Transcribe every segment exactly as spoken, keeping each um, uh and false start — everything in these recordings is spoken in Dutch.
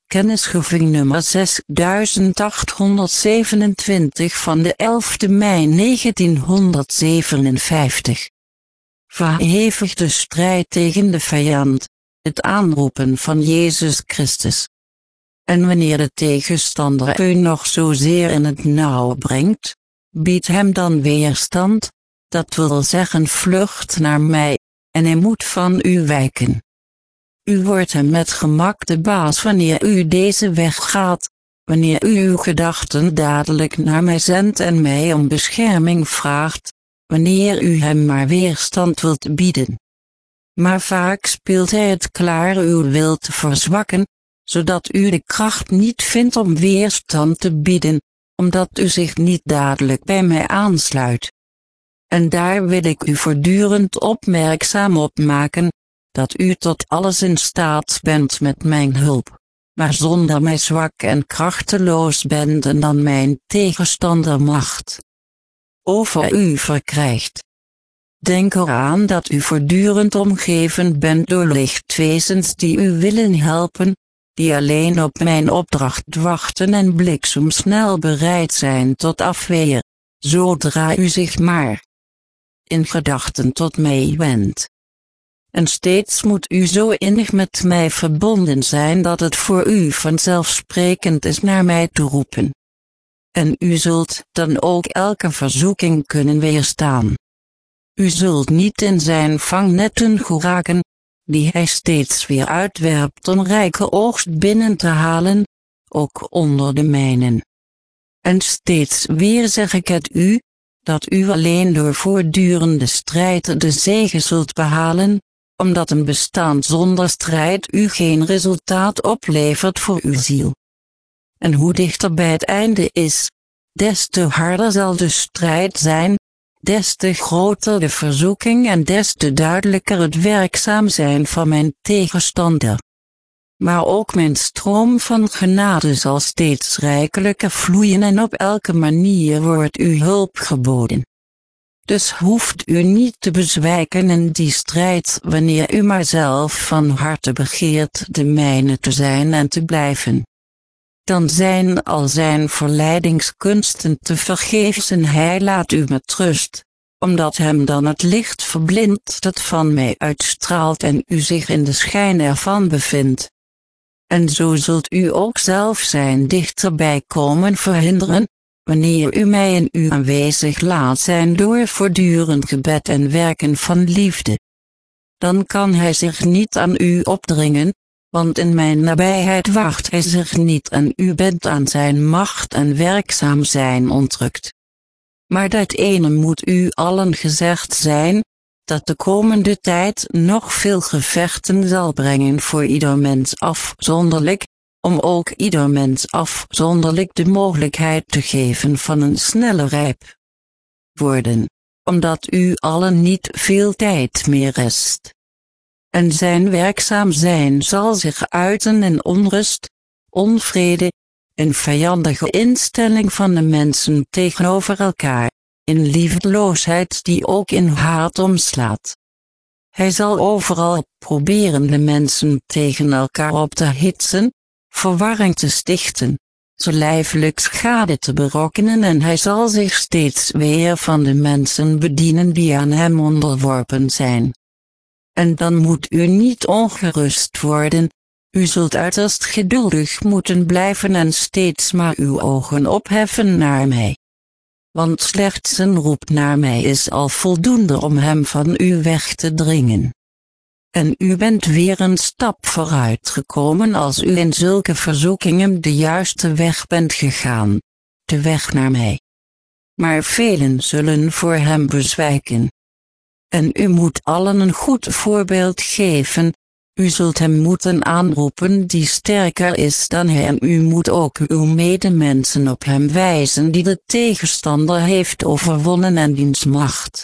Kennisgeving nummer zesduizendachthonderdzevenentwintig van de elfde mei negentienhonderdzevenenvijftig. Verhevig de strijd tegen de vijand, het aanroepen van Jezus Christus. En wanneer de tegenstander u nog zozeer in het nauw brengt, bied hem dan weerstand, dat wil zeggen vlucht naar mij, en hij moet van u wijken. U wordt hem met gemak de baas wanneer u deze weg gaat, wanneer u uw gedachten dadelijk naar mij zendt en mij om bescherming vraagt, wanneer u hem maar weerstand wilt bieden. Maar vaak speelt hij het klaar uw wil te verzwakken, zodat u de kracht niet vindt om weerstand te bieden, omdat u zich niet dadelijk bij mij aansluit. En daar wil ik u voortdurend opmerkzaam op maken, dat u tot alles in staat bent met mijn hulp, maar zonder mij zwak en krachteloos bent en dan mijn tegenstander macht over u verkrijgt. Denk eraan dat u voortdurend omgeven bent door lichtwezens die u willen helpen, die alleen op mijn opdracht wachten en bliksemsnel bereid zijn tot afweer, zodra u zich maar in gedachten tot mij wendt. En steeds moet u zo innig met mij verbonden zijn dat het voor u vanzelfsprekend is naar mij te roepen. En u zult dan ook elke verzoeking kunnen weerstaan. U zult niet in zijn vangnetten geraken, die hij steeds weer uitwerpt om rijke oogst binnen te halen, ook onder de mijnen. En steeds weer zeg ik het u, dat u alleen door voortdurende strijd de zege zult behalen, omdat een bestaan zonder strijd u geen resultaat oplevert voor uw ziel. En hoe dichter bij het einde is, des te harder zal de strijd zijn, des te groter de verzoeking en des te duidelijker het werkzaam zijn van mijn tegenstander. Maar ook mijn stroom van genade zal steeds rijkelijker vloeien en op elke manier wordt u hulp geboden. Dus hoeft u niet te bezwijken in die strijd wanneer u maar zelf van harte begeert de mijne te zijn en te blijven. Dan zijn al zijn verleidingskunsten te vergeefs en hij laat u met rust, omdat hem dan het licht verblindt dat van mij uitstraalt en u zich in de schijn ervan bevindt. En zo zult u ook zelf zijn dichterbij komen verhinderen, wanneer u mij in uw aanwezig laat zijn door voortdurend gebed en werken van liefde. Dan kan hij zich niet aan u opdringen, want in mijn nabijheid wacht hij zich niet en u bent aan zijn macht en werkzaam zijn ontrukt. Maar dat ene moet u allen gezegd zijn, dat de komende tijd nog veel gevechten zal brengen voor ieder mens afzonderlijk, om ook ieder mens afzonderlijk de mogelijkheid te geven van een snelle rijp worden, omdat u allen niet veel tijd meer rest. En zijn werkzaam zijn zal zich uiten in onrust, onvrede, een vijandige instelling van de mensen tegenover elkaar, in liefdeloosheid die ook in haat omslaat. Hij zal overal proberen de mensen tegen elkaar op te hitsen, verwarring te stichten, zo lijfelijk schade te berokkenen en hij zal zich steeds weer van de mensen bedienen die aan hem onderworpen zijn. En dan moet u niet ongerust worden, u zult uiterst geduldig moeten blijven en steeds maar uw ogen opheffen naar mij. Want slechts een roep naar mij is al voldoende om hem van u weg te dringen. En u bent weer een stap vooruit gekomen als u in zulke verzoekingen de juiste weg bent gegaan, de weg naar mij. Maar velen zullen voor hem bezwijken. En u moet allen een goed voorbeeld geven, u zult hem moeten aanroepen die sterker is dan hij en u moet ook uw medemensen op hem wijzen die de tegenstander heeft overwonnen en diens macht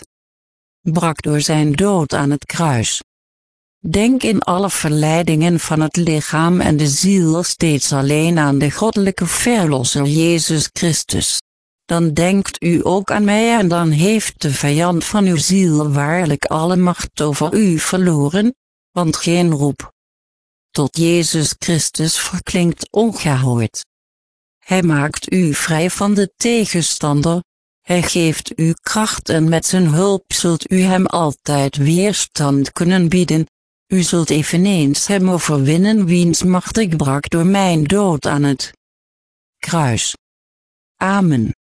brak door zijn dood aan het kruis. Denk in alle verleidingen van het lichaam en de ziel steeds alleen aan de goddelijke verlosser Jezus Christus. Dan denkt u ook aan mij en dan heeft de vijand van uw ziel waarlijk alle macht over u verloren, want geen roep tot Jezus Christus verklinkt ongehoord. Hij maakt u vrij van de tegenstander, hij geeft u kracht en met zijn hulp zult u hem altijd weerstand kunnen bieden, u zult eveneens hem overwinnen wiens macht ik brak door mijn dood aan het kruis. Amen.